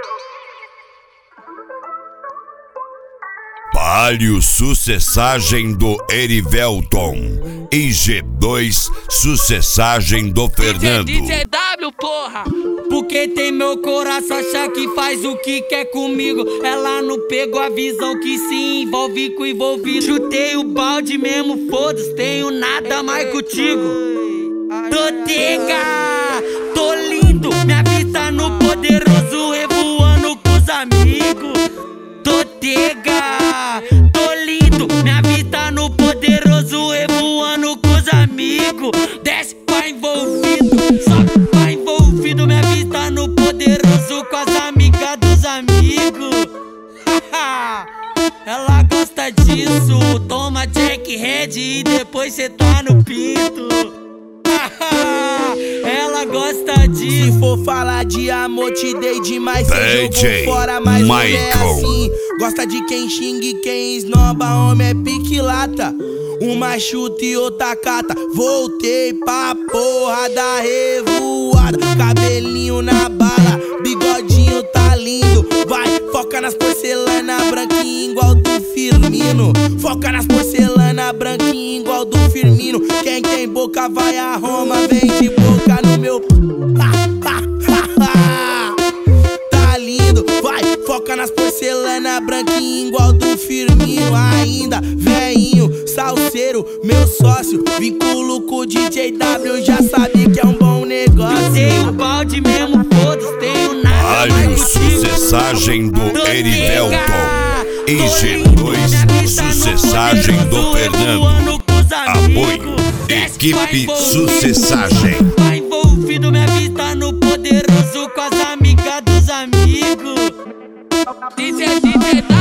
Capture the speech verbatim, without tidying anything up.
Palio sucessagem do Erivelton e G dois sucessagem do Fernando. D J W, porra! Porque tem meu coração, acha que faz o que quer comigo. Ela não pegou a visão que se envolve com envolvido. Chutei o balde mesmo, foda-se, tenho nada mais contigo. Tô tega, tô lindo, minha vista no poderoso, revoando com os amigos. Tô tega, tô lindo, minha vista no poderoso, revoando com os amigos. Desce pra envolvido, sobe pra envolvido, minha vista no poderoso, com as amigas dos amigos. Ela gosta disso, toma Jack Red e depois cê tá no pinto. Ela gosta disso. Se for falar de amor, te dei demais, cê D J jogou fora, mas não é Michael. assim. Gosta de quem xingue e quem esnoba, homem é pique lata. Uma chuta e outra cata. Voltei pra porra da revoada. Cabelinho na bala, bigodinho tá lindo. Vai, foca nas porcelana branquinha igual do Firmino. Foca nas porcelana branquinha igual do Firmino. Quem tem boca vai a Roma, vem de boca no meu. Tá lindo, vai, foca nas porcelana branquinha igual do Firmino. Ainda, veinho, salseiro, meu sócio. Vinculo com o D J W, já sabe que é um bom negócio. Tenho balde mesmo, foda-se, tenho nada Palio mais contigo. sucessagem do Erivelton e G dois sucessagem do Fernando. Apoio Equipe Sucessagem. Tá envolvido, minha vista no poderoso, com as amigas dos amigos. D J, D J